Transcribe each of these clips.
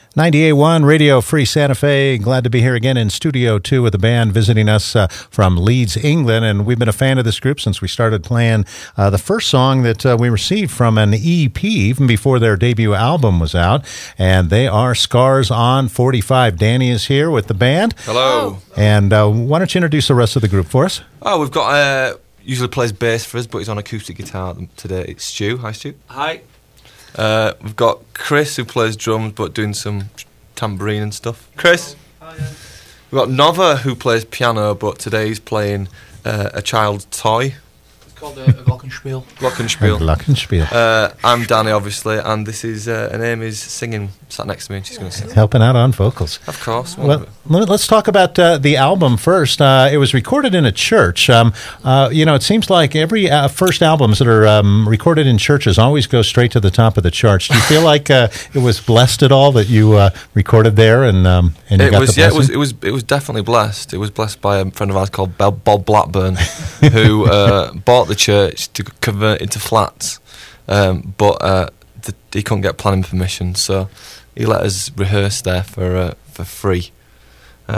98.1 Radio Free Santa Fe. Glad to be here again in Studio 2 with the band visiting us from Leeds, England. And we've been a fan of this group since we started playing the first song that we received from an EP, even before their debut album was out. And they are Scars on 45. Danny is here with the band. Hello. And why don't you introduce the rest of the group for us? Oh, we've got, usually plays bass for us, but he's on acoustic guitar today. It's Stu. Hi, Stu. Hi. We've got Chris, who plays drums but doing some tambourine and stuff. Chris. Hi, yeah. We've got Nova, who plays piano, but today he's playing a child's toy. It's called a Glockenspiel. Glockenspiel. I'm Danny, obviously, and this is Amy is singing, sat next to me, and she's going to sing. Helping out on vocals. Of course. Well, let's talk about the album first. It was recorded in a church. It seems like every first albums that are recorded in churches always go straight to the top of the charts. Do you feel like it was blessed at all that you recorded there and you got the blessing? It was definitely blessed. It was blessed by a friend of ours called Bob Blackburn, who bought the church to convert into flats, but he couldn't get planning permission, so he let us rehearse there for free. We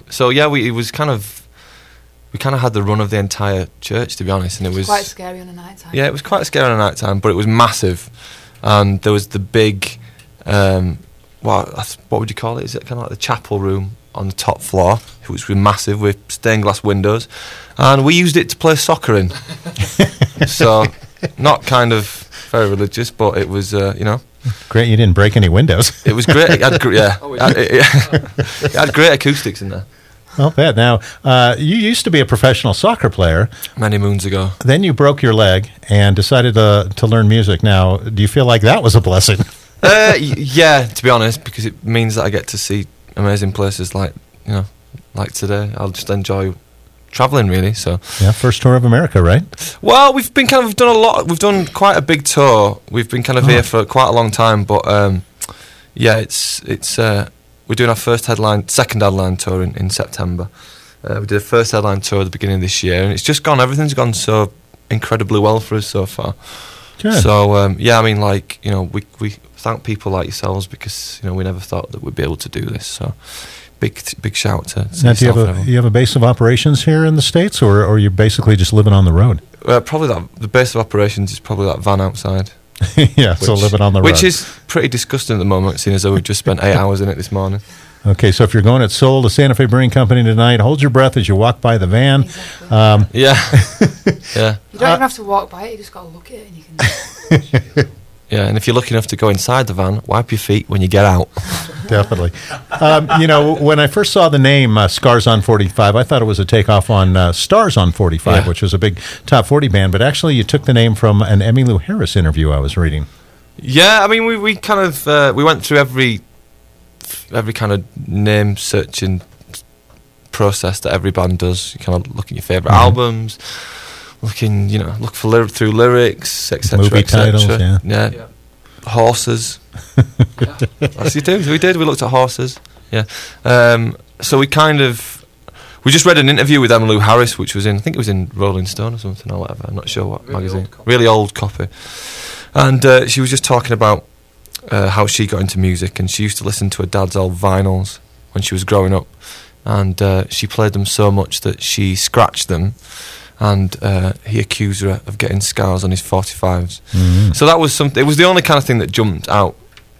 kind of had the run of the entire church, to be honest, and it was quite scary on a night time. Yeah, it was quite scary on a night time, but it was massive, and there was the big, what would you call it? Is it kind of like the chapel room on the top floor, which was massive with stained glass windows, and we used it to play soccer in. So, not kind of very religious, but it was, Great, you didn't break any windows. It was great. It had, it had great acoustics in there. I'll bet. Now, you used to be a professional soccer player. Many moons ago. Then you broke your leg and decided to learn music. Now, do you feel like that was a blessing? Yeah, to be honest, because it means that I get to see amazing places like today. I'll just enjoy travelling, really. So yeah, first tour of America, right? Well, we've done a lot. We've done quite a big tour. We've been kind of here for quite a long time, but we're doing our second headline tour in September. We did a first headline tour at the beginning of this year, and everything's gone so incredibly well for us so far. Good. So we thank people like yourselves, because we never thought that we'd be able to do this. So big shout to now, do you have a base of operations here in the States, or you're basically just living on the road? Probably the base of operations is probably that van outside. Yeah, so living on the road. Which is pretty disgusting at the moment, seeing as though we've just spent 8 hours in it this morning. Okay, so if you're going at Soul to Santa Fe Brewing Company tonight, hold your breath as you walk by the van. Exactly. Yeah. You don't even have to walk by it, you just got to look at it and you can... Yeah, and if you're lucky enough to go inside the van, wipe your feet when you get out. Definitely. When I first saw the name Scars on 45, I thought it was a takeoff on Stars on 45, which was a big top 40 band, but actually you took the name from an Emmylou Harris interview I was reading. Yeah, I mean, we kind of, we went through every kind of name searching process that every band does. You kind of look at your favourite albums, look through lyrics, etc. Movie titles, yeah. Horses. Yes, you do. We did. We looked at horses. Yeah. So we just read an interview with Emmylou Harris, which was I think it was in Rolling Stone or something or whatever. I'm not sure what magazine. Really old copy. And she was just talking about how she got into music, and she used to listen to her dad's old vinyls when she was growing up, and she played them so much that she scratched them. And he accused her of getting scars on his 45s. Mm-hmm. So that was something. It was the only kind of thing that jumped out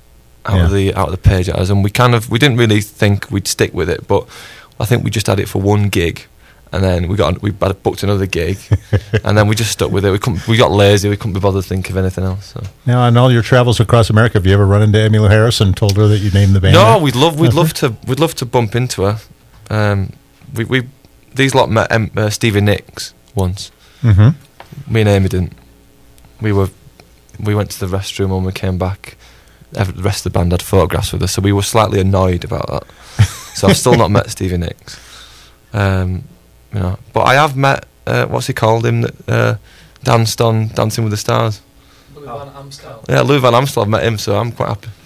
of the page at us, and we didn't really think we'd stick with it. But I think we just had it for one gig, and then we booked another gig, and then we just stuck with it. We got lazy. We couldn't be bothered to think of anything else. So. Now, on all your travels across America, have you ever run into Emmylou Harris and told her that you named the band? No, we'd love to bump into her. These lot met Stevie Nicks once. Mm-hmm. Me and Amy didn't. We went to the restroom when we came back. The rest of the band had photographs with us, so we were slightly annoyed about that. So I've still not met Stevie Nicks. But I have met what's he called him that danced on Dancing with the Stars. Louis Van Amstel. Yeah, Louis Van Amstel. I've met him, so I'm quite happy.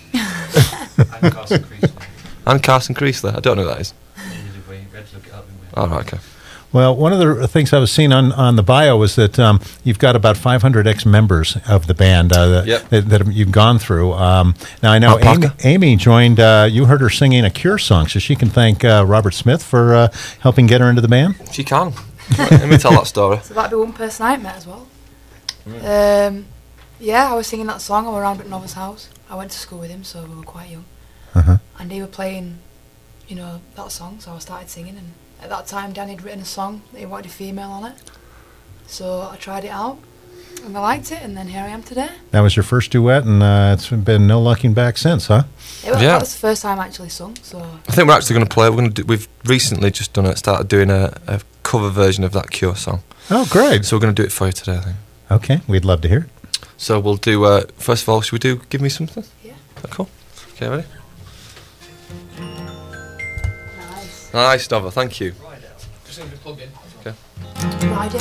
And Carson Creasler. And Carson Creasler. I don't know who that is. We had to look it up. Oh, right, okay. Well, one of the things I was seeing on the bio was that you've got about 500 ex-members of the band that you've gone through. Now, I know Amy joined, you heard her singing a Cure song, so she can thank Robert Smith for helping get her into the band. She can. Let me tell that story. So that'd be one person I met as well. Yeah, I was singing that song. I was around at Nova's house. I went to school with him, so we were quite young. Uh-huh. And they were playing, that song, so I started singing. And at that time, Danny had written a song that he wanted a female on it. So I tried it out, and I liked it, and then here I am today. That was your first duet, and it's been no looking back since, huh? That was the first time I actually sung. So I think we're actually going to play. We've recently just started doing a cover version of that Cure song. Oh, great! So we're going to do it for you today, I think. Okay, we'd love to hear it. So we'll do. First of all, should we do "Give Me Something"? Yeah. Cool. Okay, ready? Nice, Nova. Thank you. Just going to plug in. Okay. Ride it.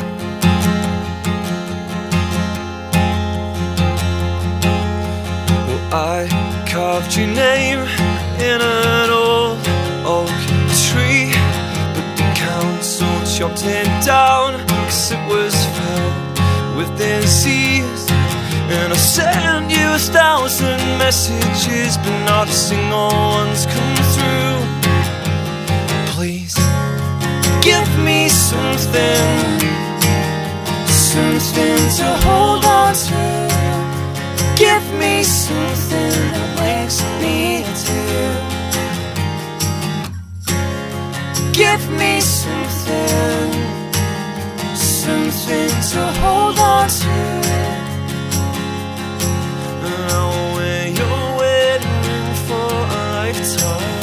Well, I carved your name in an old oak tree, but the council chopped it down 'cause it was filled with disease. And I sent you 1,000 messages, but not a single one's come through. Please give me something to hold on to. Give me something that makes me to you. Give me something to hold on to. Now when you're waiting for a lifetime,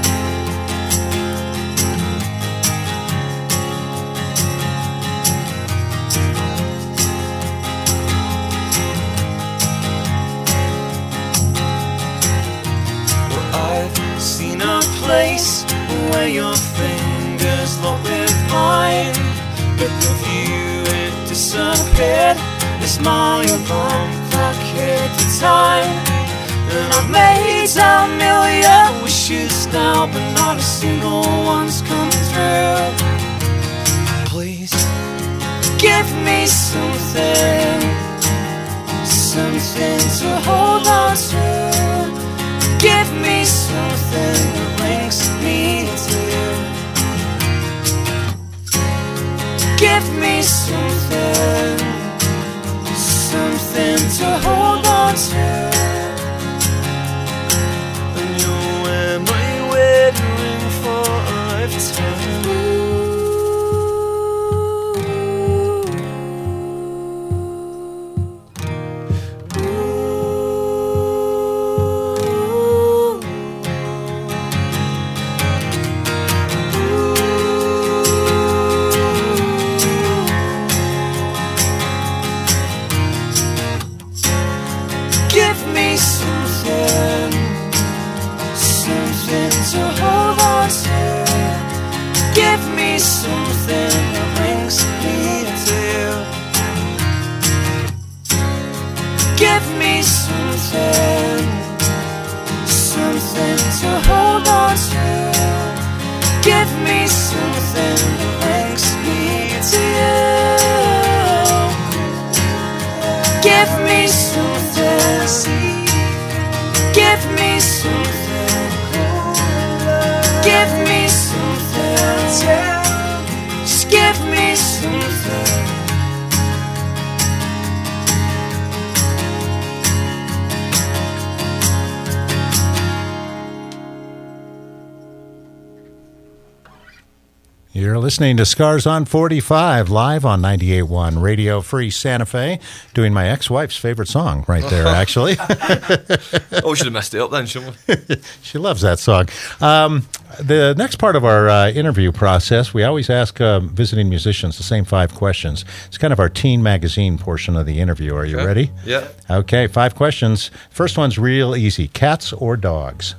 seen a place where your fingers lock with mine, but with you it disappeared. It's my alarm clock hit the time, and I've made a million wishes now, but not a single one's come through. Please give me something to hold on to. Give me something that makes me to you. Give me something to hold on to. And you're where my wedding ring for a lifetime. You're listening to Scars on 45, live on 98.1 Radio Free Santa Fe, doing my ex-wife's favorite song right there, actually. Oh, we should have messed it up then, shouldn't we? She loves that song. The next part of our interview process, we always ask visiting musicians the same 5 questions. It's kind of our teen magazine portion of the interview. Are you ready? Yeah. Okay, 5 questions. First one's real easy. Cats or dogs?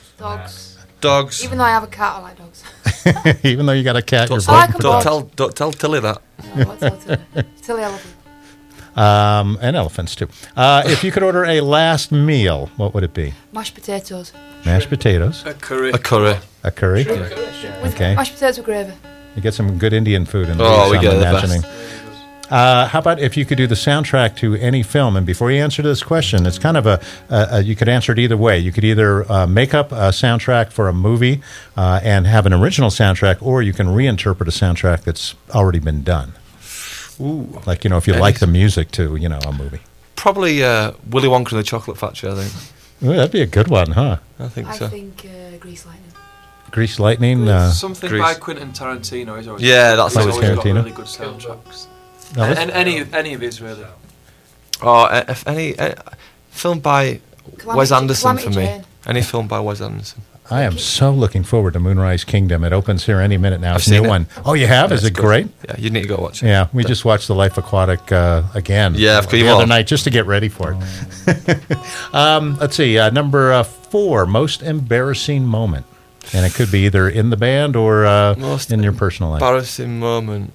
Dogs. Even though I have a cat, I like dogs. Even though you got a cat, you're don't tell Tilly that. No, what's tell Tilly? Tilly, I love you. And elephants, too. If you could order a last meal, what would it be? Mashed potatoes. Mashed potatoes. A curry. A curry. A curry? Yeah. Okay. Mashed potatoes with gravy. You get some good Indian food in Oh, we I'm get the imagining. best. How about if you could do the soundtrack to any film? And before you answer this question, it's kind of you could answer it either way. You could either make up a soundtrack for a movie and have an original soundtrack, or you can reinterpret a soundtrack that's already been done. Ooh. Like, if you like the music to, a movie. Probably Willy Wonka and the Chocolate Factory, I think. Ooh, that'd be a good one, huh? I think I so. think Grease Lightning. Grease Lightning. Something Grease. by Quentin Tarantino is always Yeah, that's he's always always got Tarantino. really good soundtracks. And any of his really. Oh, if any film by Wes Anderson for me. Jane. Any film by Wes Anderson. I am so looking forward to Moonrise Kingdom. It opens here any minute now. I've It's a new seen it. one. Oh, you have? Is Yeah, it it's good. great? Yeah, you need to go watch it. Yeah, we just watched The Life Aquatic again. Yeah, I've got you the other all. night just to get ready for it. Let's see, number 4, most embarrassing moment, and it could be either in the band or Most in your personal life. Embarrassing moment.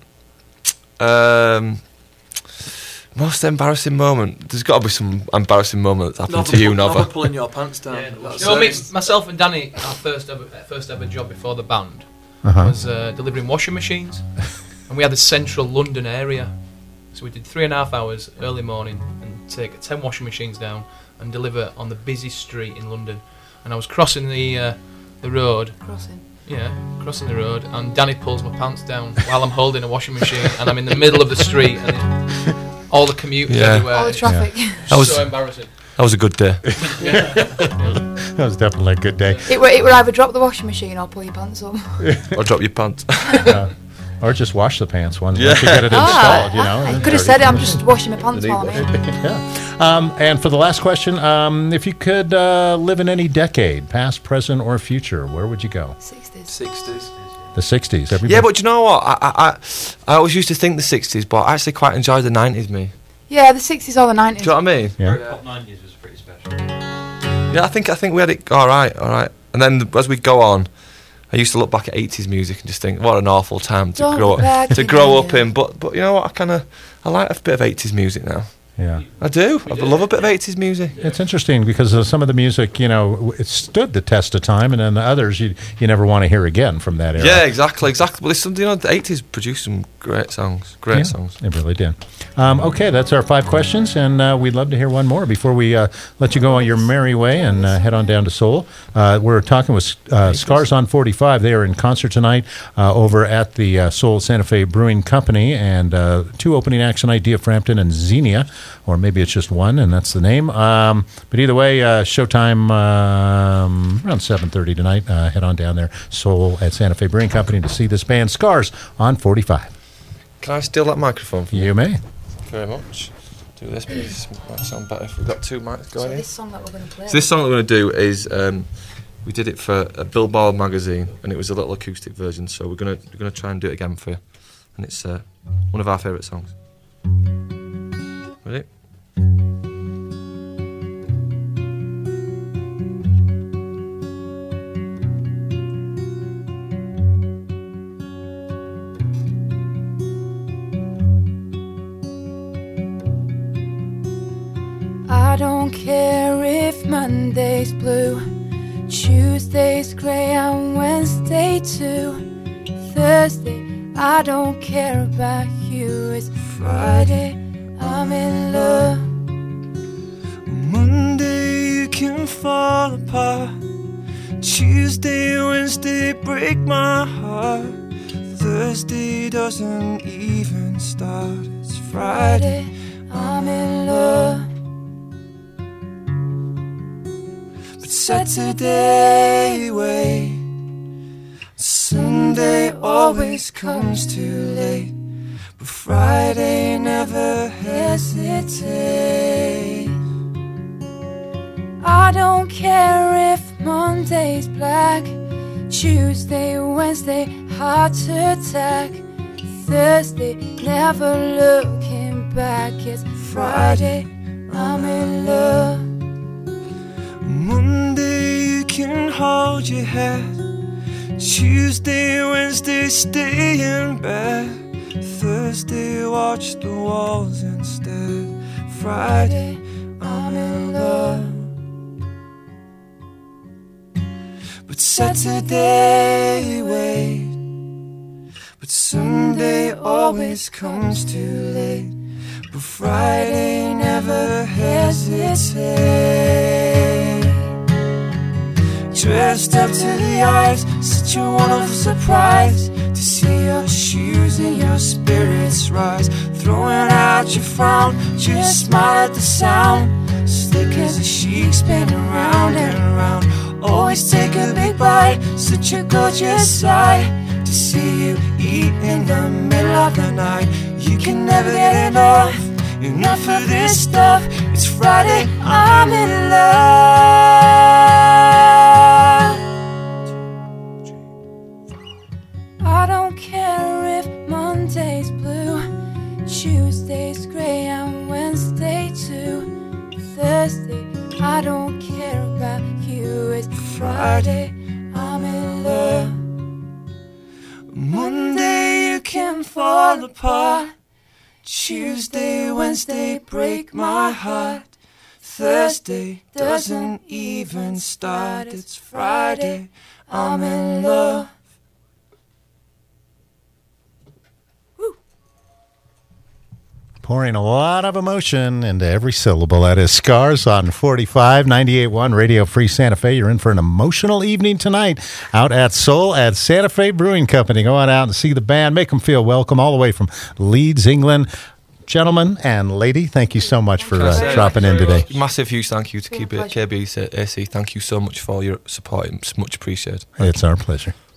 Most embarrassing moment. There's got to be some embarrassing moment that's happened to you, Never Nova. pulling your pants down. That's myself and Danny, our first ever job before the band Uh-huh. was delivering washing machines, and we had the central London area, so we did 3.5 hours early morning and take 10 washing machines down and deliver on the busy street in London. And I was crossing the road, crossing the road, and Danny pulls my pants down while I'm holding a washing machine, and I'm in the middle of the street, and all the commuters Yeah. everywhere. All the traffic. That was- so embarrassing. That was a good day. That was definitely a good day. It would either drop the washing machine or pull your pants up. Or drop your pants. Or just wash the pants once Yeah. you get it installed, I could have said it, I'm just washing my pants while I'm here. Yeah. And for the last question, if you could live in any decade, past, present, or future, where would you go? 60s. 60s. The 60s. Everybody. Yeah, but do you know what? I always used to think the 60s, but I actually quite enjoyed the 90s, me. Yeah, the 60s or the 90s. Do you know what I mean? Yeah. Pop 90s was pretty special. Yeah, I think we had it all right. And then as we go on, I used to look back at 80s music and just think, what an awful time to Don't grow look back to grow again. up in. But you know what? I like a bit of 80s music now. Yeah. I do. I love a bit of 80s music. It's interesting because some of the music, it stood the test of time, and then the others you never want to hear again from that era. Yeah, exactly. Well, there's some, the 80s produced some great songs. Yeah, Songs. It really did. Okay, that's our 5 questions, and we'd love to hear one more before we let you go on your merry way and head on down to Seoul. We're talking with Scars on 45. They are in concert tonight over at the Seoul Santa Fe Brewing Company, and 2 opening acts tonight, Dia Frampton and Xenia, or maybe it's just one, and that's the name. But either way, showtime around 7:30 tonight. Head on down there, Seoul at Santa Fe Brewing Company, to see this band, Scars on 45. Can I steal that microphone from you? You may. Thank you very much. Do this, please. Might sound better if we've got 2 mics So going in. this song that we're going to play. So this song that we're going to do is we did it for a Billboard magazine, and it was a little acoustic version. So we're gonna try and do it again for you, and it's one of our favourite songs. Ready? I don't care if Monday's blue, Tuesday's grey and Wednesday too. Thursday, I don't care about you. It's Friday, I'm in love. Monday you can fall apart, Tuesday, Wednesday break my heart, Thursday doesn't even start, it's Friday, I'm in love. but Saturday wait, Sunday always comes too late, but Friday never hesitates. I don't care if Monday's black, Tuesday, Wednesday, heart attack, Thursday, never looking back. It's Friday, I'm in love. Monday you can hold your head, Tuesday, Wednesday stay in bed, Thursday watch the walls instead, Friday I'm in love. But Saturday wait, but Sunday always comes too late. But Friday never hesitates. Dressed up to the eyes, such a wonderful surprise to see your shoes and your spirits rise. Throwing out your frown, just smile at the sound. Slick as a sheik, spinning round and round. Always take a big bite, such a gorgeous sight to see you eat in the middle of the night. You can never get enough of this stuff. It's Friday, I'm in love. I don't care if Monday's blue, Tuesday's grey and Wednesday too. Thursday, I don't care about you. It's Friday, I'm in love. Monday you can fall apart. Tuesday, Wednesday break my heart. Thursday doesn't even start. It's Friday, I'm in love. Pouring a lot of emotion into every syllable. That is Scars on 45, 98.1 Radio Free Santa Fe. You're in for an emotional evening tonight out at Soul at Santa Fe Brewing Company. Go on out and see the band. Make them feel welcome all the way from Leeds, England. Gentlemen and lady, thank you so much for dropping in today. Massive huge thank you to KBAC. Thank you so much for your support. It's much appreciated. It's our pleasure.